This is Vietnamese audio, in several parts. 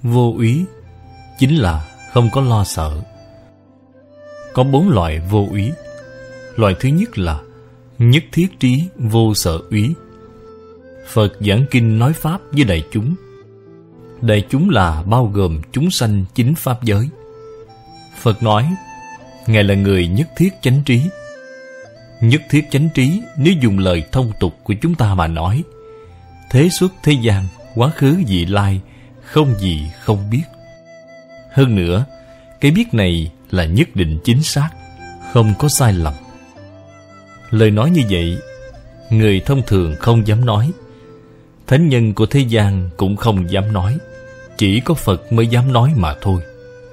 Vô úy chính là không có lo sợ. Có 4 loại vô úy. Loại thứ nhất là nhất thiết trí vô sợ úy. Phật giảng kinh nói pháp với đại chúng. Đại chúng là bao gồm chúng sanh chính pháp giới. Phật nói Ngài là người nhất thiết chánh trí. Nhất thiết chánh trí, nếu dùng lời thông tục của chúng ta mà nói, thế xuất thế gian, quá khứ vị lai, không gì không biết. Hơn nữa, cái biết này là nhất định chính xác, không có sai lầm. Lời nói như vậy, người thông thường không dám nói, thánh nhân của thế gian cũng không dám nói, chỉ có Phật mới dám nói mà thôi.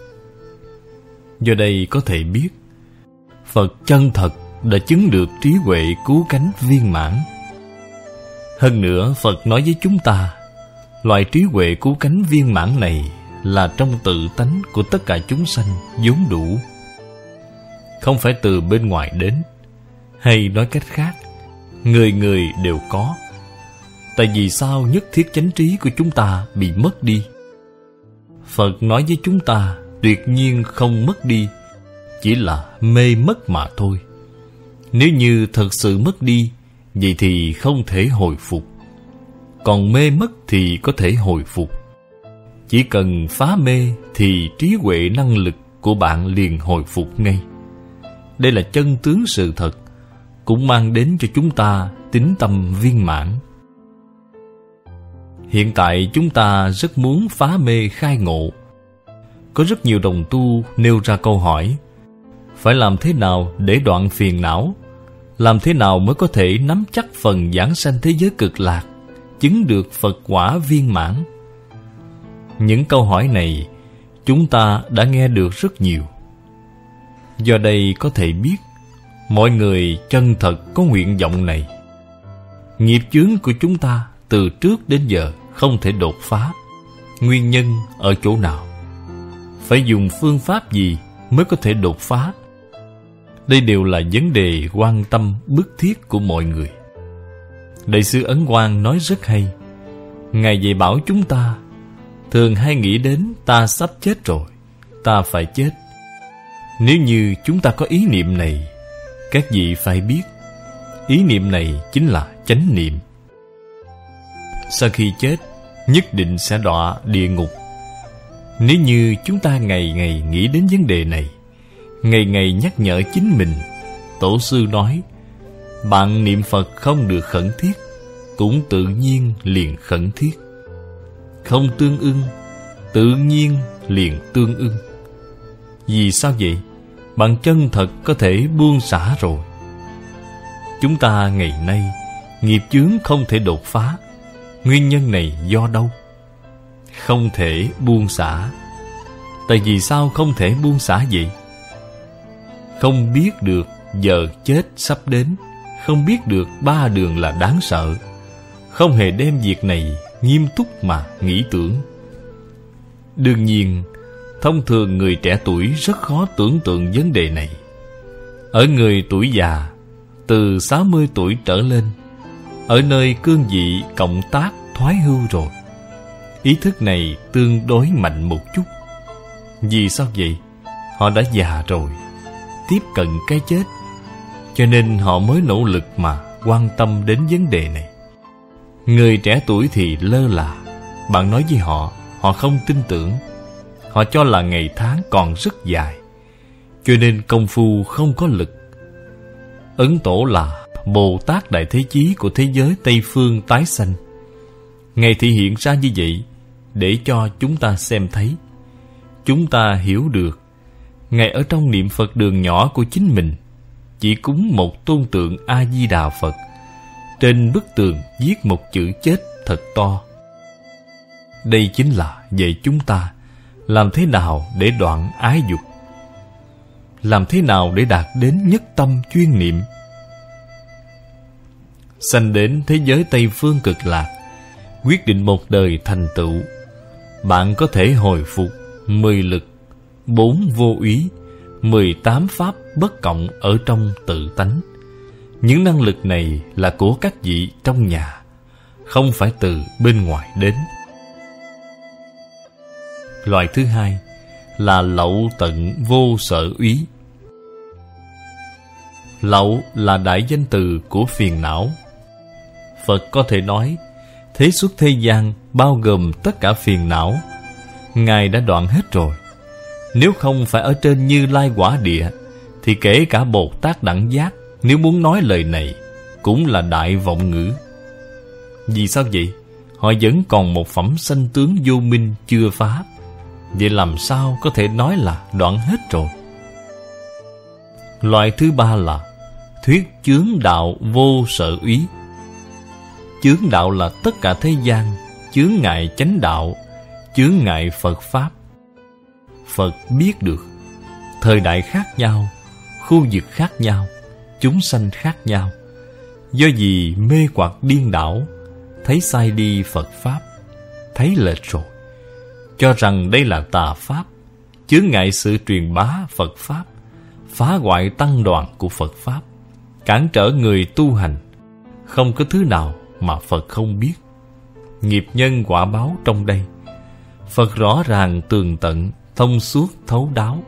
Do đây có thể biết, Phật chân thật đã chứng được trí huệ cứu cánh viên mãn. Hơn nữa, Phật nói với chúng ta, loại trí huệ cứu cánh viên mãn này là trong tự tánh của tất cả chúng sanh vốn đủ, không phải từ bên ngoài đến. Hay nói cách khác, người người đều có. Tại vì sao nhất thiết chánh trí của chúng ta bị mất đi? Phật nói với chúng ta tuyệt nhiên không mất đi, chỉ là mê mất mà thôi. Nếu như thật sự mất đi, vậy thì không thể hồi phục. Còn mê mất thì có thể hồi phục. Chỉ cần phá mê thì trí huệ năng lực của bạn liền hồi phục ngay. Đây là chân tướng sự thật, cũng mang đến cho chúng ta tín tâm viên mãn. Hiện tại chúng ta rất muốn phá mê khai ngộ. Có rất nhiều đồng tu nêu ra câu hỏi: phải làm thế nào để đoạn phiền não? Làm thế nào mới có thể nắm chắc phần giảng sanh thế giới cực lạc, chứng được Phật quả viên mãn? Những câu hỏi này chúng ta đã nghe được rất nhiều. Do đây có thể biết, mọi người chân thật có nguyện vọng này. Nghiệp chướng của chúng ta từ trước đến giờ không thể đột phá. Nguyên nhân ở chỗ nào? Phải dùng phương pháp gì mới có thể đột phá? Đây đều là vấn đề quan tâm bức thiết của mọi người. Đại sư Ấn Quang nói rất hay. Ngài dạy bảo chúng ta thường hay nghĩ đến ta sắp chết rồi, ta phải chết. Nếu như chúng ta có ý niệm này, các vị phải biết, ý niệm này chính là chánh niệm. Sau khi chết, nhất định sẽ đọa địa ngục. Nếu như chúng ta ngày ngày nghĩ đến vấn đề này, ngày ngày nhắc nhở chính mình, Tổ sư nói, bạn niệm Phật không được khẩn thiết, cũng tự nhiên liền khẩn thiết. Không tương ưng, tự nhiên liền tương ưng. Vì sao vậy? Bạn chân thật có thể buông xả rồi. Chúng ta ngày nay nghiệp chướng không thể đột phá. Nguyên nhân này do đâu? Không thể buông xả. Tại vì sao không thể buông xả vậy? Không biết được giờ chết sắp đến, không biết được 3 đường là đáng sợ, không hề đem việc này nghiêm túc mà nghĩ tưởng. Đương nhiên, thông thường người trẻ tuổi rất khó tưởng tượng vấn đề này. Ở người tuổi già, từ 60 tuổi trở lên, ở nơi cương vị cộng tác thoái hưu rồi, ý thức này tương đối mạnh một chút. Vì sao vậy? Họ đã già rồi, tiếp cận cái chết, cho nên họ mới nỗ lực mà quan tâm đến vấn đề này. Người trẻ tuổi thì lơ là. Bạn nói với họ, họ không tin tưởng. Họ cho là ngày tháng còn rất dài, cho nên công phu không có lực. Ấn Tổ là Bồ Tát Đại Thế Chí của thế giới Tây Phương tái sanh. Ngài thị hiện ra như vậy để cho chúng ta xem thấy, chúng ta hiểu được. Ngài ở trong niệm Phật đường nhỏ của chính mình, chỉ cúng một tôn tượng A-di-đà Phật, trên bức tường viết một chữ chết thật to. Đây chính là dạy chúng ta làm thế nào để đoạn ái dục, làm thế nào để đạt đến nhất tâm chuyên niệm, sanh đến thế giới Tây Phương cực lạc, quyết định một đời thành tựu. Bạn có thể hồi phục 10 lực, 4 vô úy, 18 pháp bất cộng ở trong tự tánh. Những năng lực này là của các vị trong nhà, không phải từ bên ngoài đến. Loại thứ hai là lậu tận vô sở úy. Lậu là đại danh từ của phiền não. Phật có thể nói, thế xuất thế gian bao gồm tất cả phiền não, Ngài đã đoạn hết rồi. Nếu không phải ở trên Như Lai quả địa, thì kể cả Bồ Tát Đẳng Giác, nếu muốn nói lời này, cũng là đại vọng ngữ. Vì sao vậy? Họ vẫn còn một phẩm sanh tướng vô minh chưa phá. Vậy làm sao có thể nói là đoạn hết rồi? Loại thứ ba là thuyết chướng đạo vô sở úy. Chướng đạo là tất cả thế gian, chướng ngại chánh đạo, chướng ngại Phật Pháp. Phật biết được, thời đại khác nhau, khu vực khác nhau, chúng sanh khác nhau. Do gì mê hoặc điên đảo, thấy sai đi Phật Pháp, thấy lệch rồi, cho rằng đây là tà Pháp, chướng ngại sự truyền bá Phật Pháp, phá hoại tăng đoàn của Phật Pháp, cản trở người tu hành. Không có thứ nào mà Phật không biết. Nghiệp nhân quả báo trong đây, Phật rõ ràng tường tận, thông suốt thấu đáo.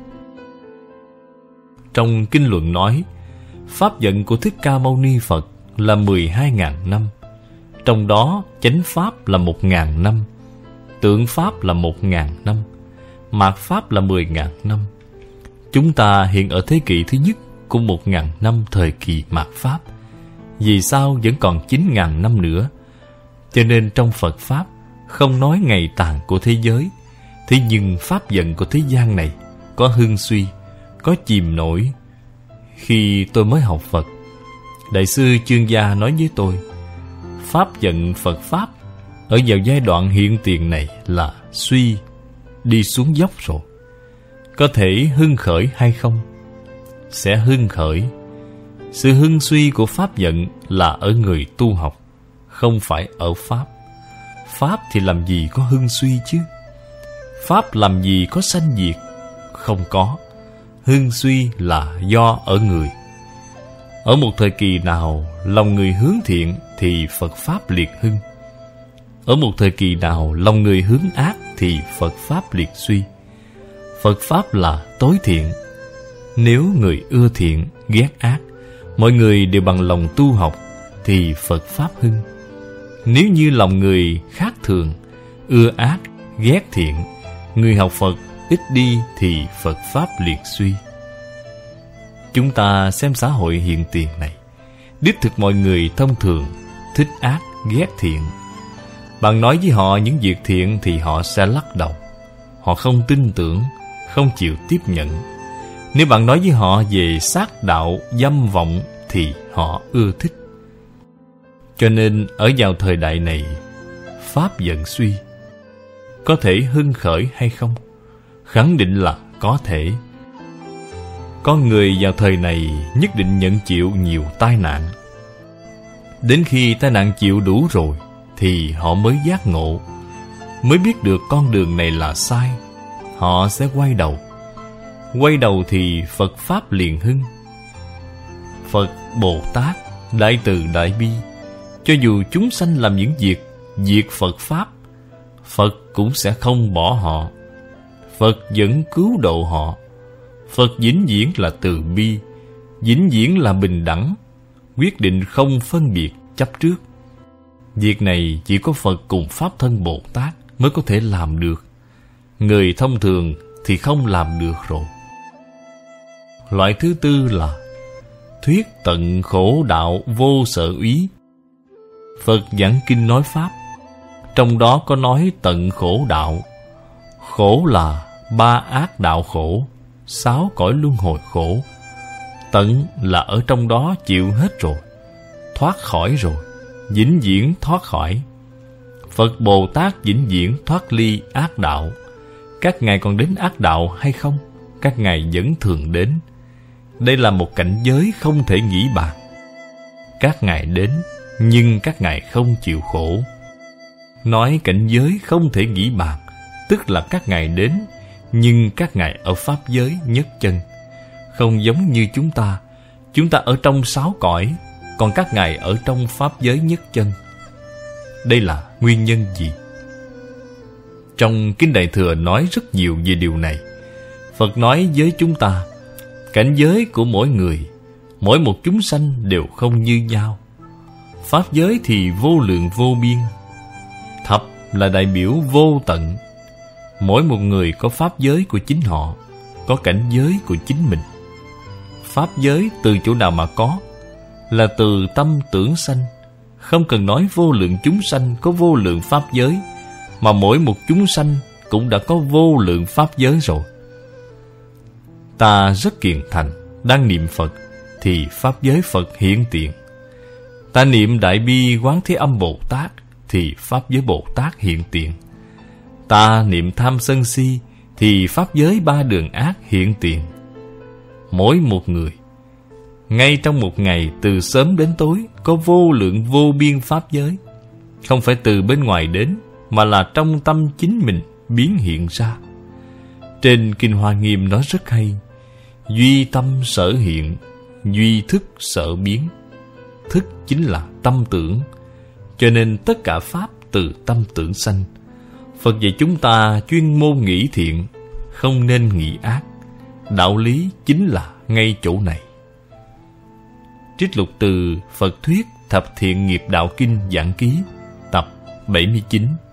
Trong kinh luận nói, pháp vận của Thích Ca Mâu Ni Phật là 12.000 năm. Trong đó chánh pháp là 1.000 năm, tượng pháp là 1.000 năm, mạt pháp là 10.000 năm. Chúng ta hiện ở thế kỷ thứ nhất của 1.000 năm thời kỳ mạt pháp. Vì sao vẫn còn 9.000 năm nữa? Cho nên trong Phật Pháp không nói ngày tàn của thế giới. Thế nhưng pháp vận của thế gian này có hưng suy, có chìm nổi. Khi tôi mới học Phật, Đại sư Chương Gia nói với tôi, pháp vận Phật Pháp ở vào giai đoạn hiện tiền này là suy, đi xuống dốc rồi. Có thể hưng khởi hay không? Sẽ hưng khởi. Sự hưng suy của pháp vận là ở người tu học, không phải ở Pháp. Pháp thì làm gì có hưng suy chứ? Pháp làm gì có sanh diệt? Không có. Hưng suy là do ở người. Ở một thời kỳ nào lòng người hướng thiện thì Phật Pháp liệt hưng. Ở một thời kỳ nào lòng người hướng ác thì Phật Pháp liệt suy. Phật Pháp là tối thiện. Nếu người ưa thiện, ghét ác, mọi người đều bằng lòng tu học thì Phật Pháp hưng. Nếu như lòng người khác thường, ưa ác, ghét thiện, người học Phật ít đi thì Phật Pháp liệt suy. Chúng ta xem xã hội hiện tiền này, đích thực mọi người thông thường thích ác, ghét thiện. Bạn nói với họ những việc thiện thì họ sẽ lắc đầu. Họ không tin tưởng, không chịu tiếp nhận. Nếu bạn nói với họ về sát đạo, dâm vọng thì họ ưa thích. Cho nên ở vào thời đại này, pháp vận suy. Có thể hưng khởi hay không? Khẳng định là có thể. Con người vào thời này nhất định nhận chịu nhiều tai nạn. Đến khi tai nạn chịu đủ rồi thì họ mới giác ngộ, mới biết được con đường này là sai. Họ sẽ quay đầu. Quay đầu thì Phật Pháp liền hưng. Phật, Bồ Tát, Đại Từ Đại Bi, cho dù chúng sanh làm những việc diệt Phật Pháp, Phật cũng sẽ không bỏ họ. Phật vẫn cứu độ họ. Phật vĩnh viễn là từ bi, vĩnh viễn là bình đẳng, quyết định không phân biệt chấp trước. Việc này chỉ có Phật cùng Pháp Thân Bồ Tát mới có thể làm được. Người thông thường thì không làm được rồi. Loại thứ tư là thuyết tận khổ đạo vô sở úy. Phật giảng kinh nói Pháp, trong đó có nói tận khổ đạo. Khổ là 3 ác đạo khổ, 6 cõi luân hồi khổ. Tận là ở trong đó chịu hết rồi, thoát khỏi rồi, vĩnh viễn thoát khỏi. Phật Bồ Tát vĩnh viễn thoát ly ác đạo. Các ngài còn đến ác đạo hay không? Các ngài vẫn thường đến. Đây là một cảnh giới không thể nghĩ bàn. Các ngài đến, nhưng các ngài không chịu khổ. Nói cảnh giới không thể nghĩ bàn, tức là các ngài đến, nhưng các ngài ở pháp giới nhất chân. Không giống như chúng ta. Chúng ta ở trong 6 cõi, còn các ngài ở trong pháp giới nhất chân. Đây là nguyên nhân gì? Trong Kinh Đại Thừa nói rất nhiều về điều này. Phật nói với chúng ta, cảnh giới của mỗi người, mỗi một chúng sanh đều không như nhau. Pháp giới thì vô lượng vô biên. Thập là đại biểu vô tận. Mỗi một người có pháp giới của chính họ, có cảnh giới của chính mình. Pháp giới từ chỗ nào mà có? Là từ tâm tưởng sanh. Không cần nói vô lượng chúng sanh có vô lượng pháp giới, mà mỗi một chúng sanh cũng đã có vô lượng pháp giới rồi. Ta rất kiền thành, đang niệm Phật thì pháp giới Phật hiện tiền. Ta niệm Đại Bi Quán Thế Âm Bồ Tát thì pháp giới Bồ Tát hiện tiền. Ta niệm tham sân si thì pháp giới ba đường ác hiện tiền. Mỗi một người, ngay trong một ngày từ sớm đến tối, có vô lượng vô biên pháp giới. Không phải từ bên ngoài đến, mà là trong tâm chính mình biến hiện ra. Trên Kinh Hoa Nghiêm nói rất hay: duy tâm sở hiện, duy thức sở biến. Thức chính là tâm tưởng, cho nên tất cả pháp từ tâm tưởng sanh. Phật dạy chúng ta chuyên môn nghĩ thiện, không nên nghĩ ác. Đạo lý chính là ngay chỗ này. Trích lục từ Phật Thuyết Thập Thiện Nghiệp Đạo Kinh Giảng Ký, tập 79.